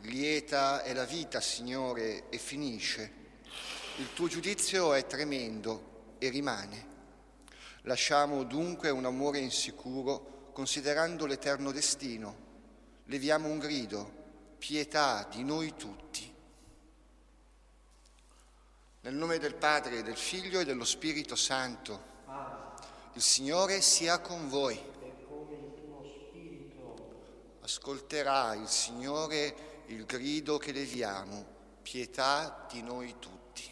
Lieta è la vita, Signore, e finisce. Il tuo giudizio è tremendo e rimane. Lasciamo dunque un amore insicuro, considerando l'eterno destino. Leviamo un grido: pietà di noi tutti. Nel nome del Padre, del Figlio e dello Spirito Santo. Il Signore sia con voi. Ascolterà il Signore il grido che leviamo: pietà di noi tutti.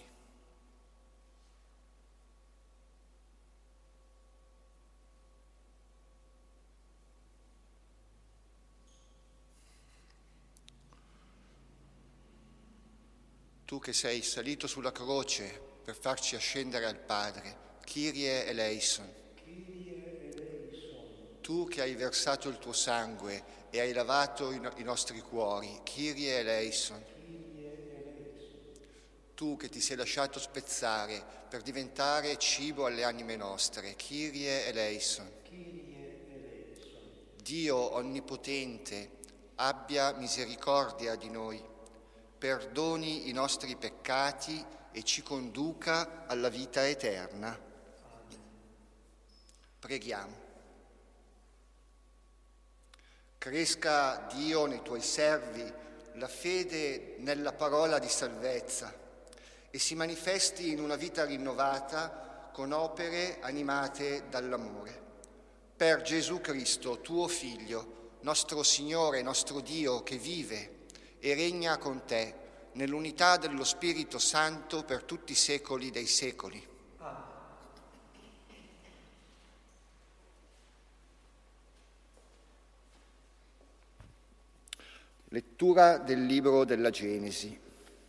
Tu che sei salito sulla croce per farci ascendere al Padre, Kyrie eleison. Tu che hai versato il tuo sangue e hai lavato i nostri cuori, Kyrie eleison. Tu che ti sei lasciato spezzare per diventare cibo alle anime nostre, Kyrie eleison. Dio onnipotente, abbia misericordia di noi, perdoni i nostri peccati e ci conduca alla vita eterna. Preghiamo. Cresca, Dio, nei tuoi servi la fede nella parola di salvezza e si manifesti in una vita rinnovata con opere animate dall'amore. Per Gesù Cristo, tuo Figlio, nostro Signore, nostro Dio, che vive e regna con te nell'unità dello Spirito Santo per tutti i secoli dei secoli. Lettura del libro della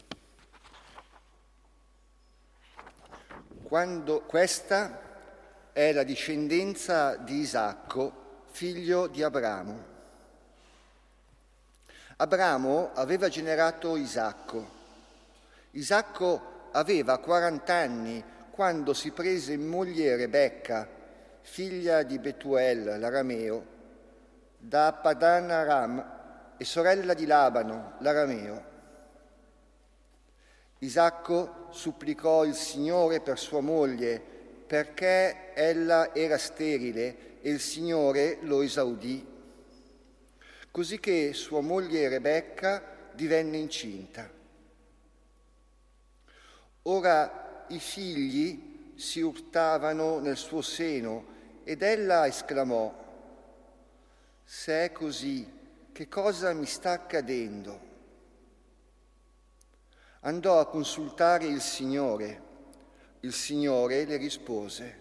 Genesi. Questa è la discendenza di Isacco, figlio di Abramo. Abramo aveva generato Isacco. Isacco aveva 40 anni quando si prese in moglie Rebecca, figlia di Betuel, l'arameo, da Padan Aram e sorella di Labano, l'arameo. Isacco supplicò il Signore per sua moglie, perché ella era sterile e il Signore lo esaudì, così che sua moglie Rebecca divenne incinta. Ora i figli si urtavano nel suo seno ed ella esclamò: «Se è così, che cosa mi sta accadendo?» Andò a consultare il Signore. Il Signore le rispose: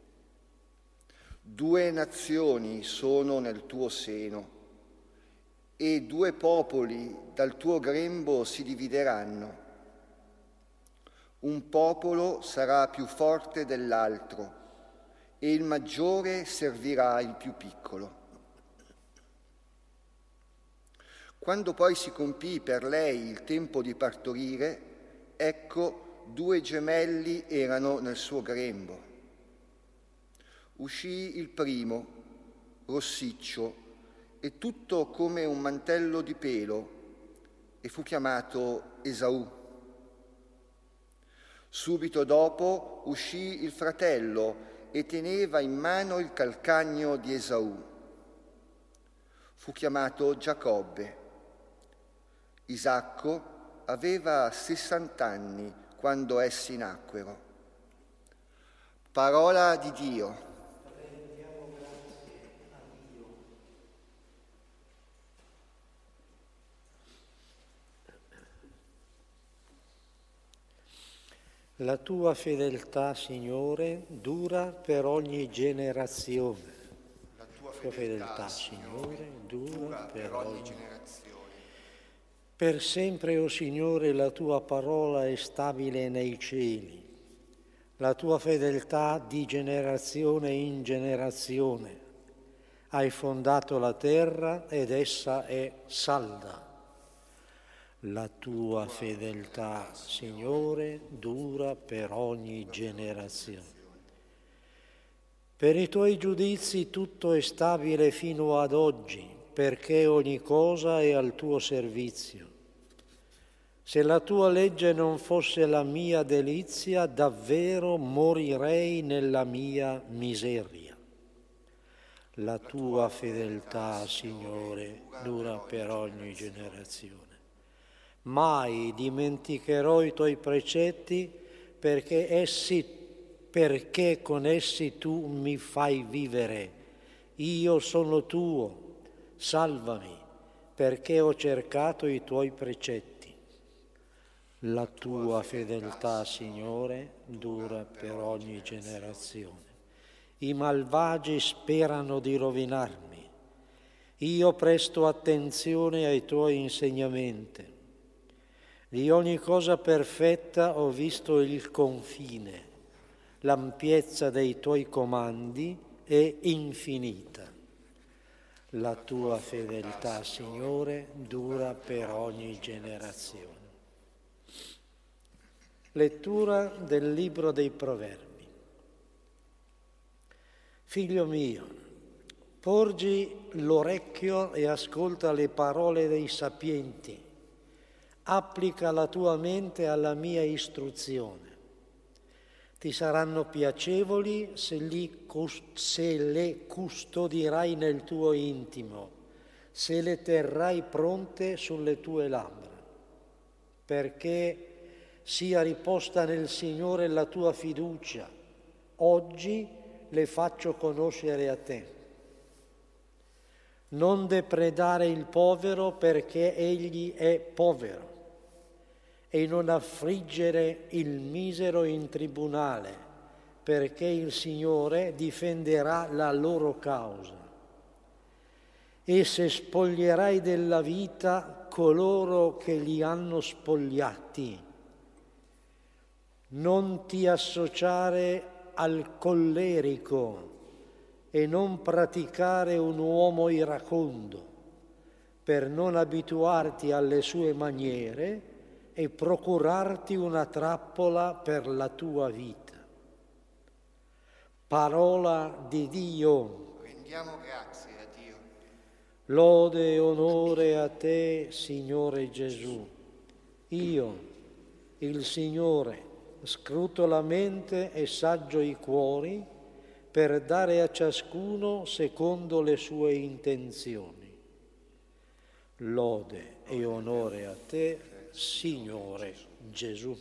«2 nazioni sono nel tuo seno e 2 popoli dal tuo grembo si divideranno. Un popolo sarà più forte dell'altro e il maggiore servirà il più piccolo». Quando poi si compì per lei il tempo di partorire, ecco 2 gemelli erano nel suo grembo. Uscì il primo, rossiccio e tutto come un mantello di pelo, e fu chiamato Esaù. Subito dopo uscì il fratello e teneva in mano il calcagno di Esaù. Fu chiamato Giacobbe. Isacco aveva 60 anni quando essi nacquero. Parola di Dio. Rendiamo grazie a Dio. La tua fedeltà, Signore, dura per ogni generazione. La tua fedeltà, Signore, dura per ogni generazione. Per sempre, o Signore, la tua parola è stabile nei cieli. La tua fedeltà di generazione in generazione. Hai fondato la terra ed essa è salda. La tua fedeltà, Signore, dura per ogni generazione. Per i tuoi giudizi tutto è stabile fino ad oggi, perché ogni cosa è al tuo servizio. Se la tua legge non fosse la mia delizia, davvero morirei nella mia miseria. La tua fedeltà, Signore, dura per ogni generazione. Mai dimenticherò i tuoi precetti perché con essi tu mi fai vivere. Io sono tuo, salvami, perché ho cercato i tuoi precetti. La tua fedeltà, Signore, dura per ogni generazione. I malvagi sperano di rovinarmi. Io presto attenzione ai tuoi insegnamenti. Di ogni cosa perfetta ho visto il confine. L'ampiezza dei tuoi comandi è infinita. La tua fedeltà, Signore, dura per ogni generazione. Lettura del libro dei Proverbi. Figlio mio, porgi l'orecchio e ascolta le parole dei sapienti. Applica la tua mente alla mia istruzione. Ti saranno piacevoli se le custodirai nel tuo intimo, se le terrai pronte sulle tue labbra, perché sia riposta nel Signore la tua fiducia. Oggi le faccio conoscere a te. Non depredare il povero perché egli è povero, e non affliggere il misero in tribunale, perché il Signore difenderà la loro causa. E se spoglierai della vita coloro che li hanno spogliati, non ti associare al collerico e non praticare un uomo iracondo, per non abituarti alle sue maniere e procurarti una trappola per la tua vita. Parola di Dio. Rendiamo grazie a Dio. Lode e onore a te, Signore Gesù. Io, il Signore, scruto la mente e saggio i cuori per dare a ciascuno secondo le sue intenzioni. Lode e onore a te, Signore Gesù.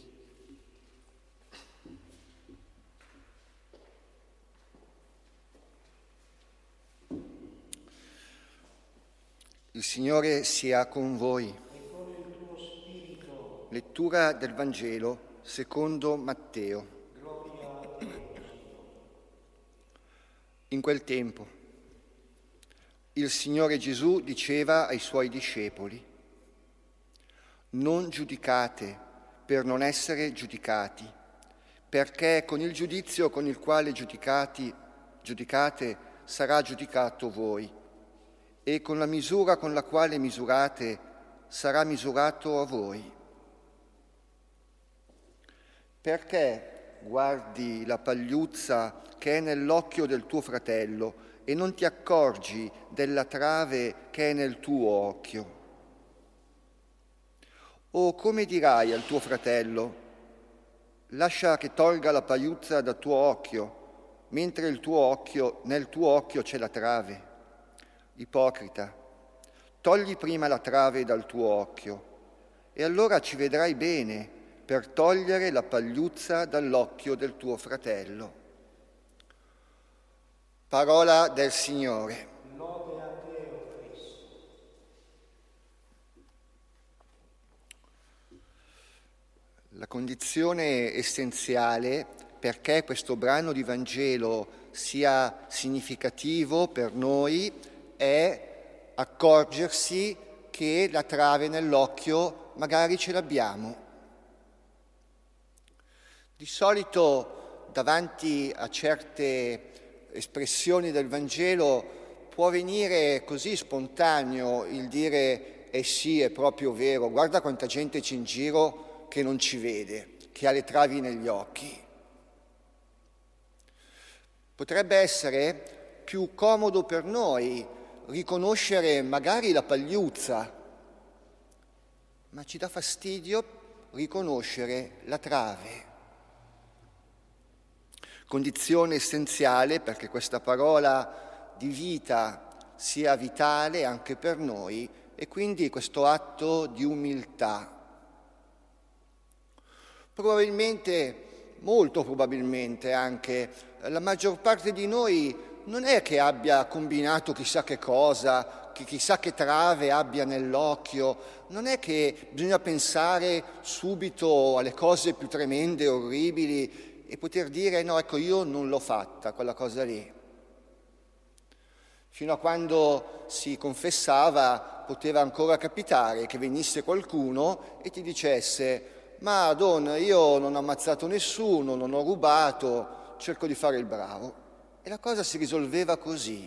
Il Signore sia con voi. E con il tuo spirito. Lettura del Vangelo secondo Matteo. Gloria a te. In quel tempo il Signore Gesù diceva ai Suoi discepoli: non giudicate per non essere giudicati, perché con il giudizio con il quale giudicate sarà giudicato voi, e con la misura con la quale misurate sarà misurato a voi. Perché guardi la pagliuzza che è nell'occhio del tuo fratello e non ti accorgi della trave che è nel tuo occhio? O come dirai al tuo fratello: lascia che tolga la pagliuzza dal tuo occhio, mentre nel tuo occhio c'è la trave? Ipocrita, togli prima la trave dal tuo occhio, e allora ci vedrai bene per togliere la pagliuzza dall'occhio del tuo fratello. Parola del Signore. Lode a te, o Cristo. La condizione essenziale perché questo brano di Vangelo sia significativo per noi è accorgersi che la trave nell'occhio magari ce l'abbiamo. Di solito davanti a certe espressioni del Vangelo può venire così spontaneo il dire sì, è proprio vero, guarda quanta gente c'è in giro che non ci vede, che ha le travi negli occhi. Potrebbe essere più comodo per noi riconoscere magari la pagliuzza, ma ci dà fastidio riconoscere la trave. Condizione essenziale perché questa parola di vita sia vitale anche per noi e quindi questo atto di umiltà. Probabilmente, molto probabilmente anche, la maggior parte di noi non è che abbia combinato chissà che cosa, che chissà che trave abbia nell'occhio, non è che bisogna pensare subito alle cose più tremende e orribili e poter dire no, ecco, io non l'ho fatta quella cosa lì. Fino a quando si confessava poteva ancora capitare che venisse qualcuno e ti dicesse ma Don, io non ho ammazzato nessuno, non ho rubato, cerco di fare il bravo. E la cosa si risolveva così.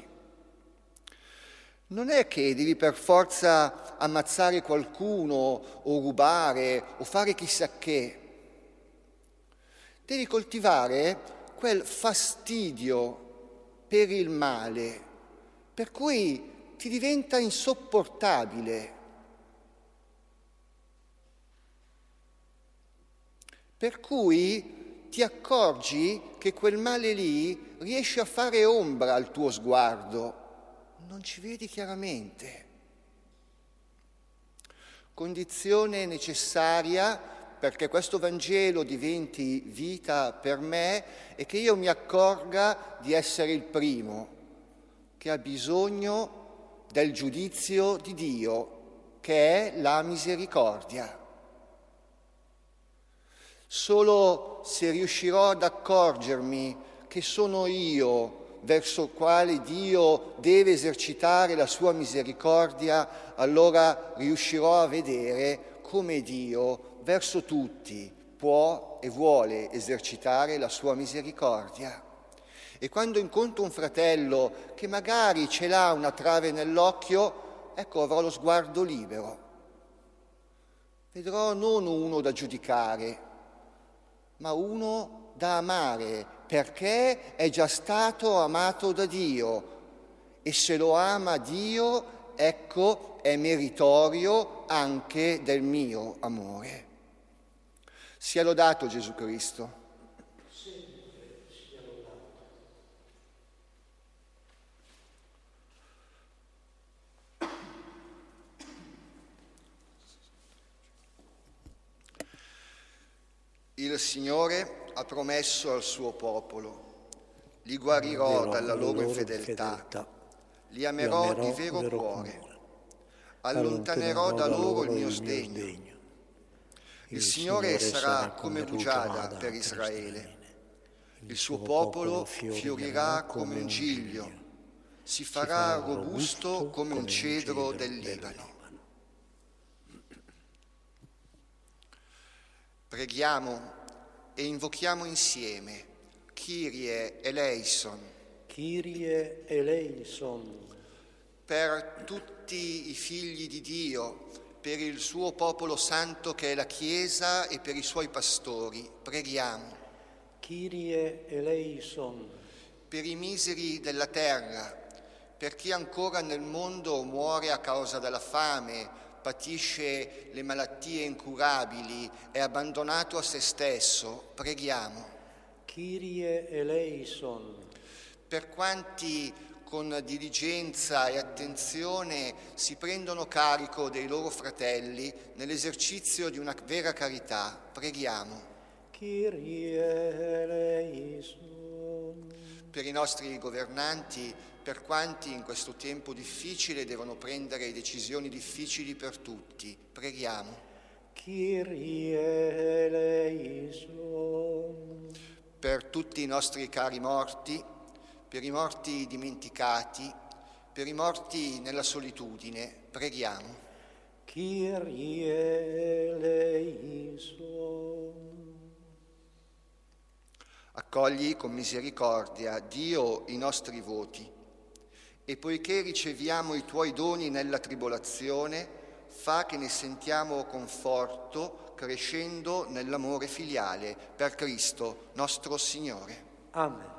Non è che devi per forza ammazzare qualcuno o rubare o fare chissà che. Devi coltivare quel fastidio per il male, per cui ti diventa insopportabile. Per cui ti accorgi che quel male lì riesce a fare ombra al tuo sguardo, non ci vedi chiaramente. Condizione necessaria perché questo Vangelo diventi vita per me e che io mi accorga di essere il primo che ha bisogno del giudizio di Dio, che è la misericordia. Solo se riuscirò ad accorgermi che sono io verso il quale Dio deve esercitare la sua misericordia, allora riuscirò a vedere come Dio verso tutti può e vuole esercitare la sua misericordia. E quando incontro un fratello che magari ce l'ha una trave nell'occhio, ecco, avrò lo sguardo libero. Vedrò non uno da giudicare, ma uno da amare, perché è già stato amato da Dio. E se lo ama Dio, ecco, è meritorio anche del mio amore. Sia lodato Gesù Cristo. Sempre sia lodato. Il Signore ha promesso al suo popolo: li guarirò dalla loro infedeltà, li amerò di vero cuore, allontanerò da loro il mio sdegno. Il Signore sarà come rugiada per Israele, il suo popolo fiorirà come un giglio, si farà robusto come un cedro del Libano. Preghiamo e invochiamo insieme Kyrie eleison. Kyrie eleison. Per tutti i figli di Dio, per il suo popolo santo che è la Chiesa e per i suoi pastori, preghiamo. Kyrie eleison. Per i miseri della terra, per chi ancora nel mondo muore a causa della fame, patisce le malattie incurabili, è abbandonato a se stesso, preghiamo. Kyrie eleison. Per quanti con diligenza e attenzione si prendono carico dei loro fratelli nell'esercizio di una vera carità, preghiamo. Kyrie eleison. Per i nostri governanti, per quanti in questo tempo difficile devono prendere decisioni difficili per tutti, preghiamo. Kyrie eleison. Per tutti i nostri cari morti, per i morti dimenticati, per i morti nella solitudine, preghiamo. Kyrie eleison. Accogli con misericordia, Dio, i nostri voti, e poiché riceviamo i tuoi doni nella tribolazione, fa che ne sentiamo conforto, crescendo nell'amore filiale per Cristo nostro Signore. Amen.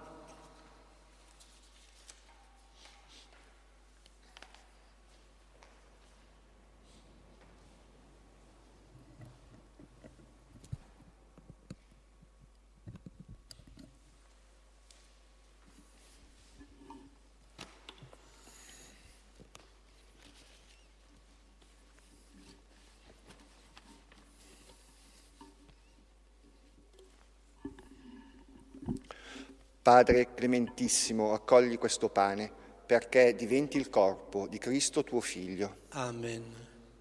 Padre clementissimo, accogli questo pane perché diventi il corpo di Cristo tuo Figlio. Amen.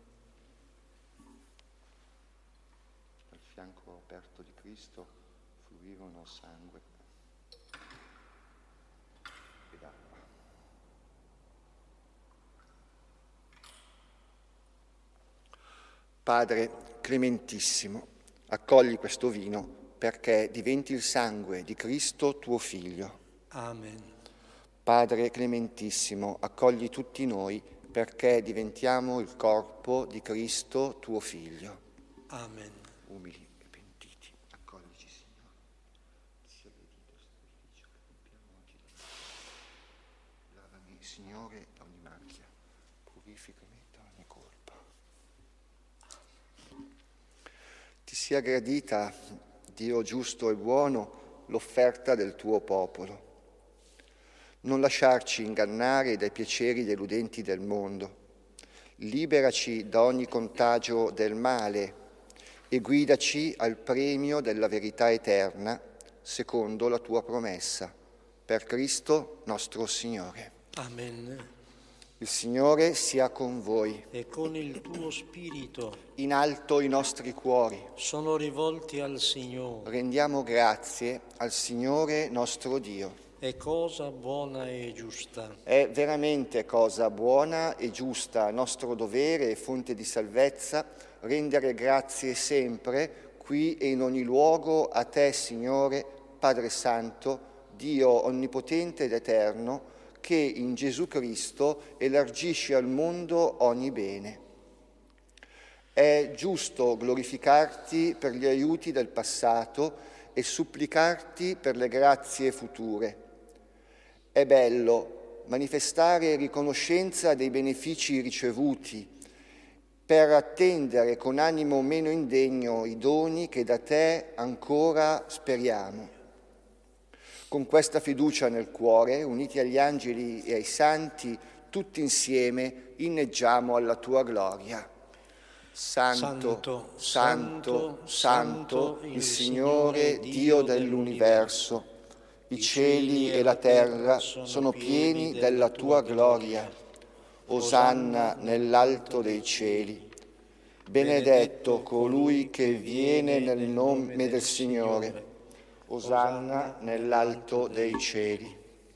Dal fianco aperto di Cristo fluirono sangue ed acqua. Padre clementissimo, accogli questo vino perché diventi il sangue di Cristo tuo Figlio. Amen. Padre clementissimo, accogli tutti noi perché diventiamo il corpo di Cristo tuo Figlio. Amen. Umili e pentiti, accoglici, Signore. Ti sia gradito il sacrificio che compiamo oggi. Lavami, Signore, da ogni macchia, purificami da ogni colpa. Ti sia gradita, Dio giusto e buono, l'offerta del tuo popolo. Non lasciarci ingannare dai piaceri deludenti del mondo. Liberaci da ogni contagio del male e guidaci al premio della verità eterna, secondo la tua promessa. Per Cristo nostro Signore. Amen. Il Signore sia con voi. E con il tuo spirito In alto i nostri cuori. sono rivolti al Signore. Rendiamo grazie al Signore nostro Dio. È cosa buona e giusta. È veramente cosa buona e giusta, nostro dovere e fonte di salvezza, rendere grazie sempre, qui e in ogni luogo, a te, Signore, Padre Santo, Dio onnipotente ed eterno, che in Gesù Cristo elargisci al mondo ogni bene. È giusto glorificarti per gli aiuti del passato e supplicarti per le grazie future. È bello manifestare riconoscenza dei benefici ricevuti per attendere con animo meno indegno i doni che da te ancora speriamo. Con questa fiducia nel cuore, uniti agli angeli e ai santi, tutti insieme inneggiamo alla tua gloria. Santo, santo, santo, il Signore Dio dell'universo. I cieli e la terra sono pieni della tua gloria. Osanna nell'alto dei cieli. Benedetto colui che viene nel nome del Signore. Osanna nell'alto dei cieli.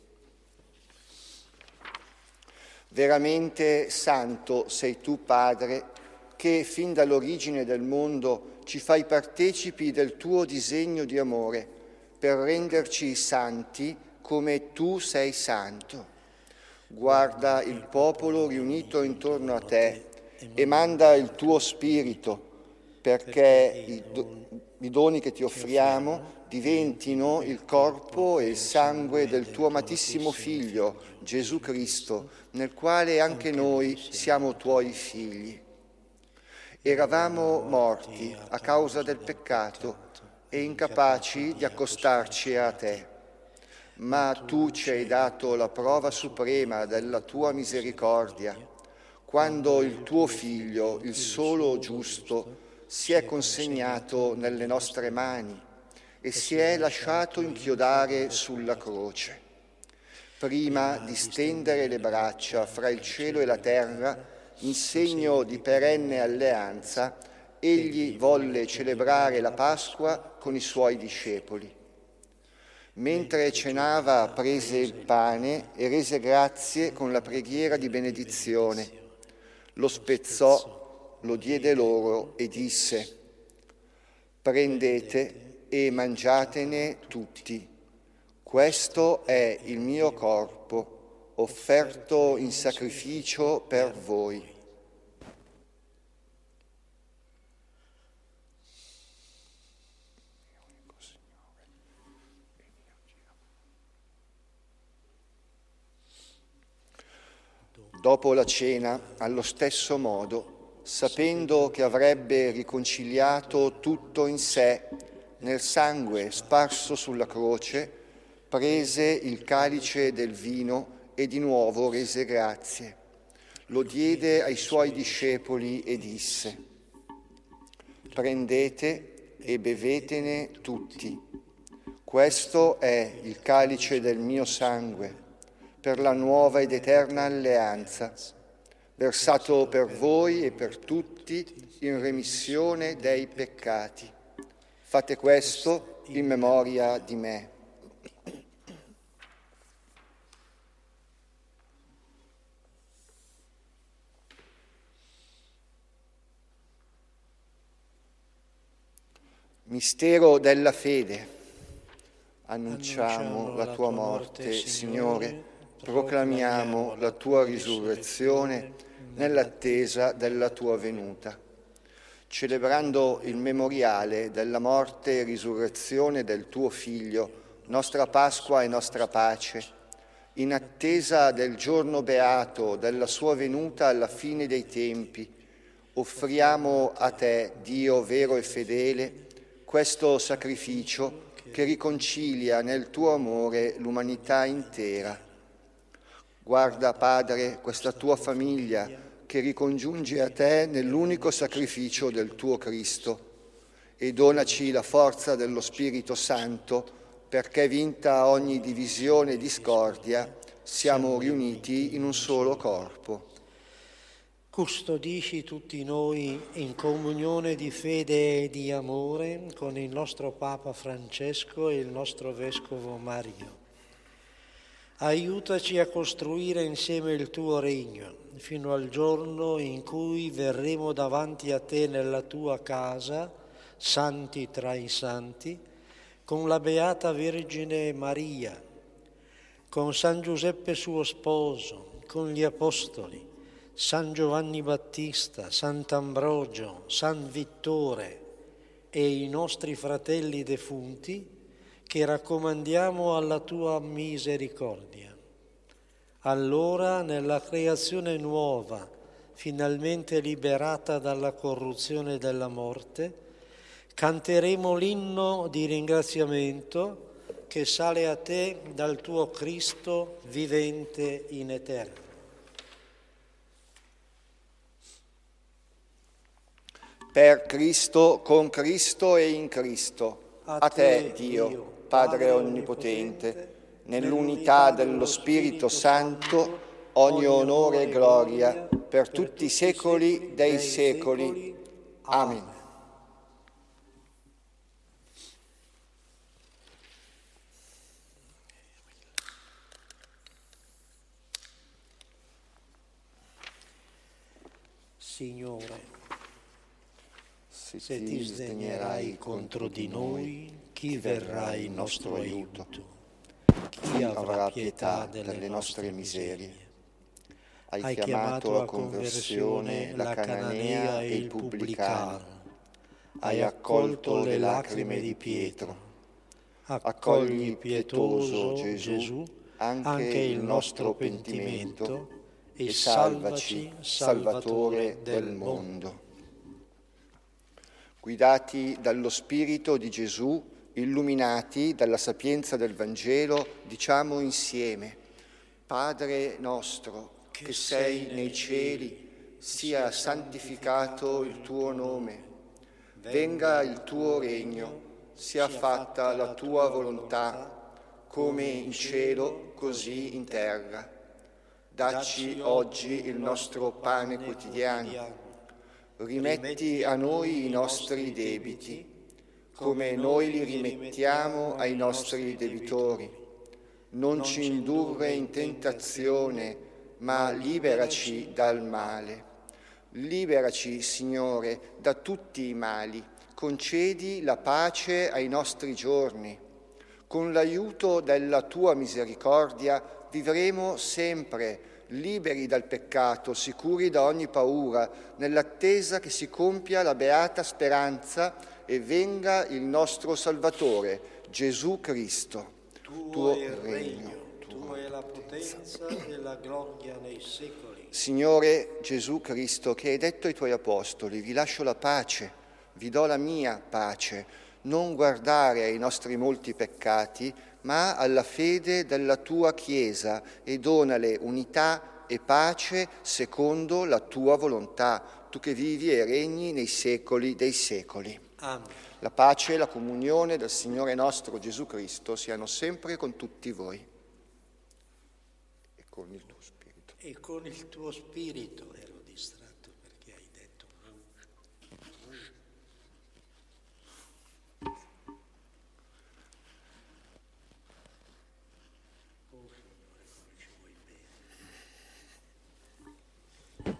Veramente santo sei tu, Padre, che fin dall'origine del mondo ci fai partecipi del tuo disegno di amore per renderci santi come tu sei santo. Guarda il popolo riunito intorno a te e manda il tuo Spirito perché i doni che ti offriamo diventino il corpo e il sangue del tuo amatissimo Figlio, Gesù Cristo, nel quale anche noi siamo tuoi figli. Eravamo morti a causa del peccato e incapaci di accostarci a te, ma tu ci hai dato la prova suprema della tua misericordia, quando il tuo Figlio, il solo giusto, si è consegnato nelle nostre mani e si è lasciato inchiodare sulla croce. Prima di stendere le braccia fra il cielo e la terra, in segno di perenne alleanza, egli volle celebrare la Pasqua con i suoi discepoli. Mentre cenava, prese il pane e rese grazie con la preghiera di benedizione. Lo spezzò, lo diede loro e disse: «Prendete e mangiatene tutti. Questo è il mio corpo, offerto in sacrificio per voi». Dopo la cena, allo stesso modo, sapendo che avrebbe riconciliato tutto in sé nel sangue sparso sulla croce, prese il calice del vino e di nuovo rese grazie. Lo diede ai suoi discepoli e disse: «Prendete e bevetene tutti. Questo è il calice del mio sangue, per la nuova ed eterna alleanza, versato per voi e per tutti in remissione dei peccati. Fate questo in memoria di me. Mistero della fede. Annunciamo la tua morte, Signore, proclamiamo la tua risurrezione nell'attesa della tua venuta. Celebrando il memoriale della morte e risurrezione del tuo Figlio, nostra Pasqua e nostra pace, in attesa del giorno beato della sua venuta alla fine dei tempi, offriamo a te, Dio vero e fedele, questo sacrificio che riconcilia nel tuo amore l'umanità intera. Guarda, Padre, questa tua famiglia che ricongiunge a te nell'unico sacrificio del tuo Cristo e donaci la forza dello Spirito Santo perché, vinta ogni divisione e discordia, siamo riuniti in un solo corpo. Custodisci tutti noi in comunione di fede e di amore con il nostro Papa Francesco e il nostro Vescovo Mario. Aiutaci a costruire insieme il tuo regno, fino al giorno in cui verremo davanti a te nella tua casa, santi tra i santi, con la Beata Vergine Maria, con San Giuseppe suo sposo, con gli Apostoli, San Giovanni Battista, Sant'Ambrogio, San Vittore e i nostri fratelli defunti che raccomandiamo alla tua misericordia. Allora, nella creazione nuova, finalmente liberata dalla corruzione della morte, canteremo l'inno di ringraziamento che sale a te dal tuo Cristo vivente in eterno. Per Cristo, con Cristo e in Cristo, a te, Dio, Padre Onnipotente, nell'unità dello Spirito Santo, ogni onore e gloria per tutti i secoli dei secoli. Amen. Signore, se ti sdegnerai contro di noi, chi verrà in nostro aiuto? Chi avrà pietà delle nostre miserie? Hai chiamato a conversione la Cananea e il Pubblicano. Hai accolto le lacrime di Pietro. Accogli, pietoso Gesù, anche il nostro pentimento e salvaci, Salvatore del mondo. Guidati dallo Spirito di Gesù, illuminati dalla sapienza del Vangelo, diciamo insieme: Padre nostro, che sei nei cieli, sia santificato il tuo nome. Venga il tuo regno, sia fatta la tua volontà, come in cielo, così in terra. Dacci oggi il nostro pane quotidiano. Rimetti a noi i nostri debiti, come noi li rimettiamo ai nostri debitori. Non ci indurre in tentazione, ma liberaci dal male. Liberaci, Signore, da tutti i mali. Concedi la pace ai nostri giorni. Con l'aiuto della tua misericordia vivremo sempre liberi dal peccato, sicuri da ogni paura, nell'attesa che si compia la beata speranza e venga il nostro Salvatore, Gesù Cristo. Tuo è il regno, tua è la potenza e la gloria nei secoli. Signore Gesù Cristo, che hai detto ai tuoi apostoli: vi lascio la pace, vi do la mia pace, non guardare ai nostri molti peccati, ma alla fede della tua Chiesa, e donale unità e pace secondo la tua volontà, tu che vivi e regni nei secoli dei secoli. Amen. La pace e la comunione del Signore nostro Gesù Cristo siano sempre con tutti voi. E con il tuo spirito. E con il tuo spirito. Ero distratto perché hai detto oh Signore, come ci vuoi bene.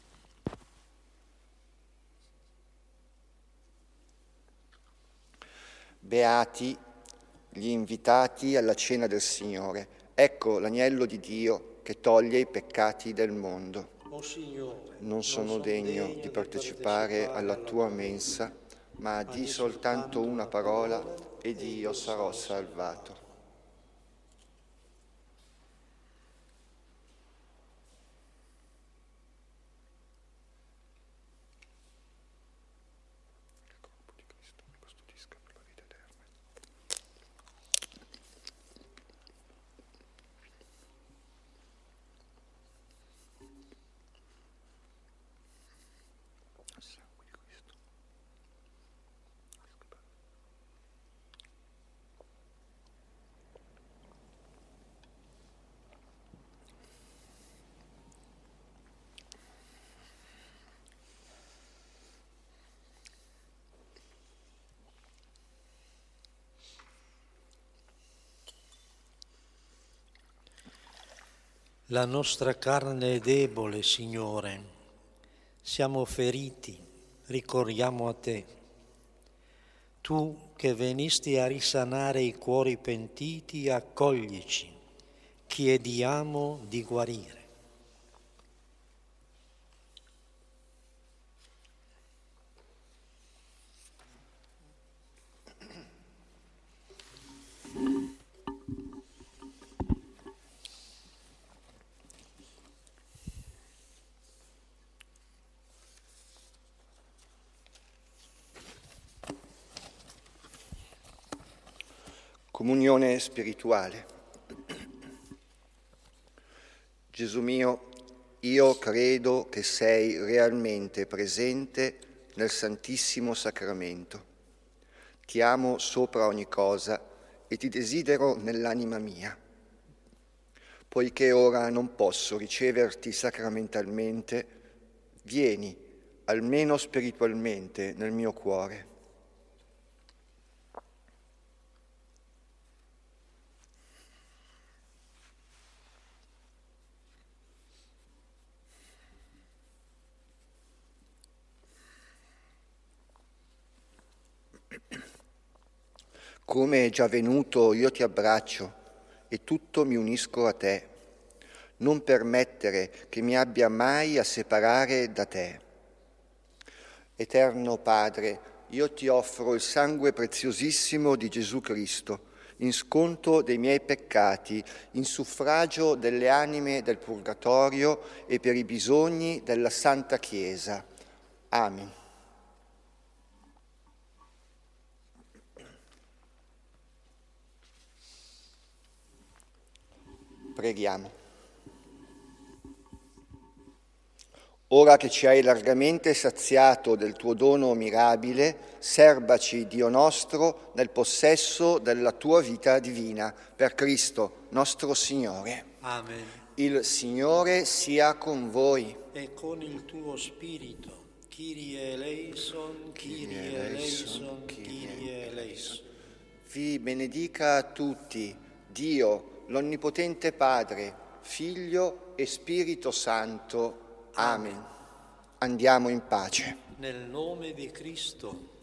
Beati gli invitati alla cena del Signore. Ecco l'agnello di Dio che toglie i peccati del mondo. Oh Signore, non sono degno di partecipare alla tua mensa, ma di soltanto una parola ed io sarò salvato. La nostra carne è debole, Signore, siamo feriti, ricorriamo a Te. Tu che venisti a risanare i cuori pentiti, accoglici, chiediamo di guarire. Comunione spirituale. Gesù mio, io credo che sei realmente presente nel Santissimo Sacramento. Ti amo sopra ogni cosa e ti desidero nell'anima mia. Poiché ora non posso riceverti sacramentalmente, vieni, almeno spiritualmente, nel mio cuore. Come è già venuto, io ti abbraccio e tutto mi unisco a te. Non permettere che mi abbia mai a separare da te. Eterno Padre, io ti offro il sangue preziosissimo di Gesù Cristo, in sconto dei miei peccati, in suffragio delle anime del purgatorio e per i bisogni della Santa Chiesa. Amen. Preghiamo. Ora che ci hai largamente saziato del tuo dono mirabile, serbaci, Dio nostro, nel possesso della tua vita divina, per Cristo nostro Signore. Amen. Il Signore sia con voi. E con il tuo spirito. Kyrie eleison, Kyrie eleison, Kyrie eleison. Vi benedica a tutti, Dio, l'Onnipotente Padre, Figlio e Spirito Santo. Amen. Andiamo in pace. Nel nome di Cristo.